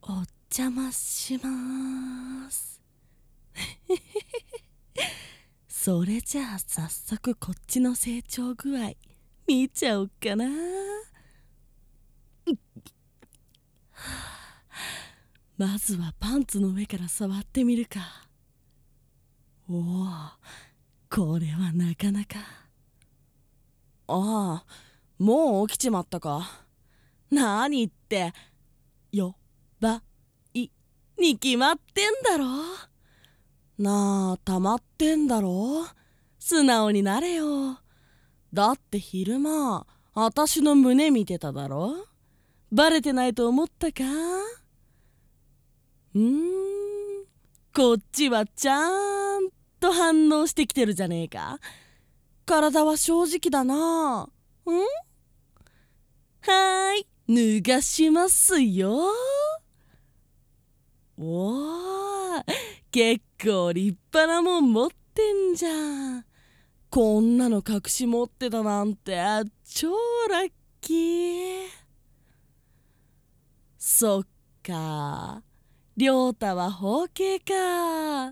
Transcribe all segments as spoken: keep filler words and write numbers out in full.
お邪魔します。それじゃあ早速こっちの成長具合見ちゃおっかな。まずはパンツの上から触ってみるか。おお、これはなかなか。ああ、もう起きちまったか。なにって、よばいに決まってんだろ。なあ、たまってんだろ。素直になれよ。だって昼間あたしの胸見てただろ。バレてないと思ったか。うーん、こっちはちゃんと反応してきてるじゃねえか。体は正直だな。ん？はーい、脱がしますよ。おー、結構立派なもん持ってんじゃん。こんなの隠し持ってたなんて超ラッキー。そっか、亮太は包茎か。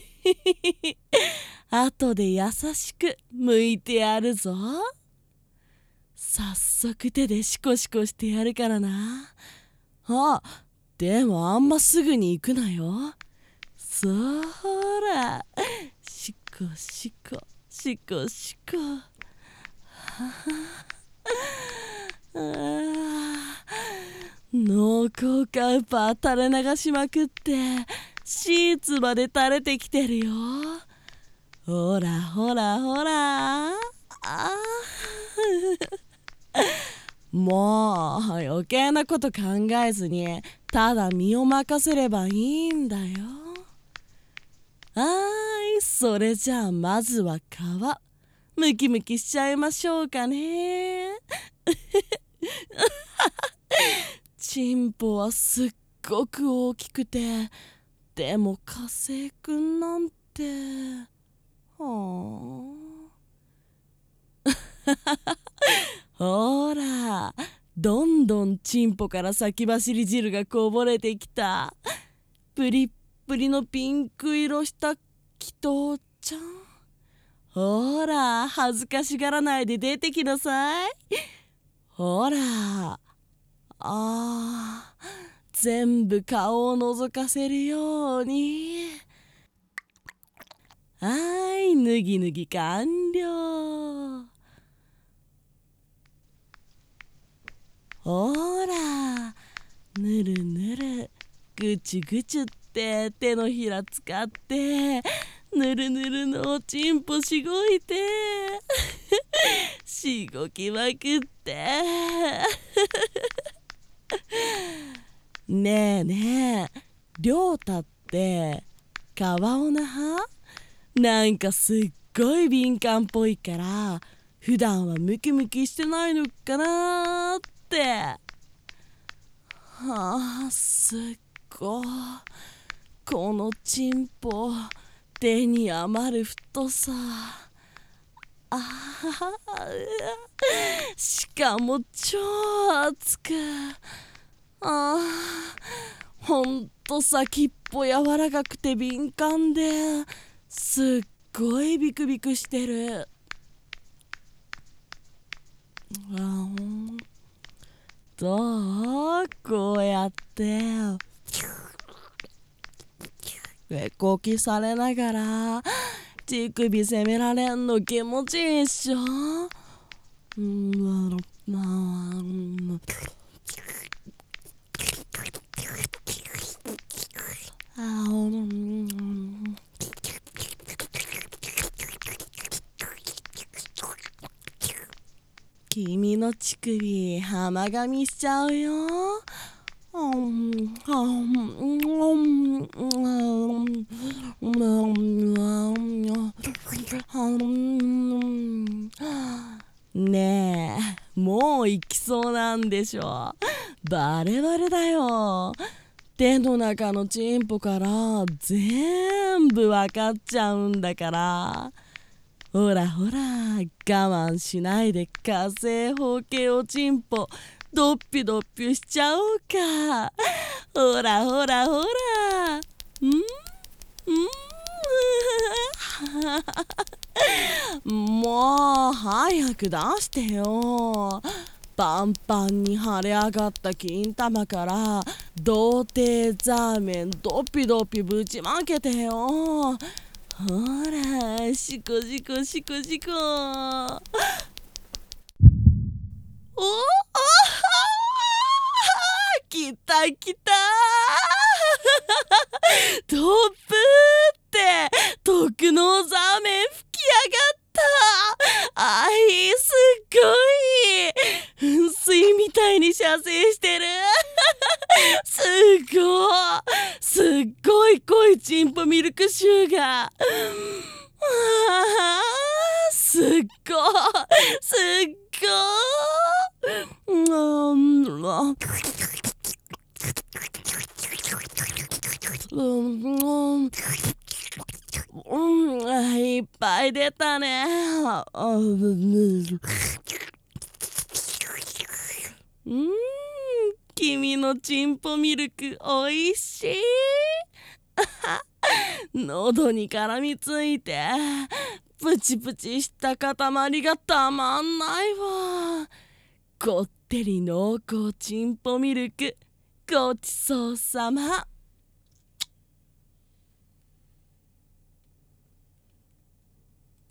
後で優しく剥いてやるぞ。早速手でシコシコしてやるからな。あ、でもあんますぐに行くなよ。そら、シコシコシコシコ。濃厚カウパー垂れ流しまくってシーツまで垂れてきてるよ。ほらほらほら。あもう余計なこと考えずにただ身を任せればいいんだよ。はーい、それじゃあまずは皮ムキムキしちゃいましょうかね。チンポはすっごく大きくて、でも火星くんなんて、はあ。ほら、どんどんチンポから先走り汁がこぼれてきた。プリップリのピンク色したキトちゃん。ほら、恥ずかしがらないで出てきなさい。ほら、あー、全部顔を覗かせるように。はーい、脱ぎ脱ぎ完了。ほら、ぬるぬるぐちゅぐちゅって手のひら使ってぬるぬるのおちんぽしごいてしごきまくってねえねえ、亮太って川オナ派？なんかすっごい敏感っぽいから普段はムキムキしてないのかなーって。はあ、すっごいこのチンポ手に余る太さ。あしかも超熱く。あほんと先っぽ柔らかくて敏感ですっごいビクビクしてる。あどうこうやってえこきされながら乳首責められんの気持ちいいっしょ。うんあうん君の乳首浜噛みしちゃうよ。ねえ、もう行きそうなんでしょ。バレバレだよ。手の中のチンポから全部わかっちゃうんだから。ほらほら、我慢しないで火星包茎おちんぽドッピドッピしちゃおうか。 ほらほらほら。うんうんもう早く出してよ。パンパンに腫れ上がった金玉から童貞ザーメンドピドピぶちまけてよ。ほらシコシコシコシコ。おおきたきたトップって特納ザーメン吹き上がった。あいすっごい噴水みたいに射精してるすっごいすっごい濃いチンポミルクシューガー。あーすっごいすっごいうんうんうん、いっぱい出たね。うん、君のチンポミルクおいしい。喉に絡みついてプチプチした塊がたまんないわ。こってり濃厚チンポミルクごちそうさま。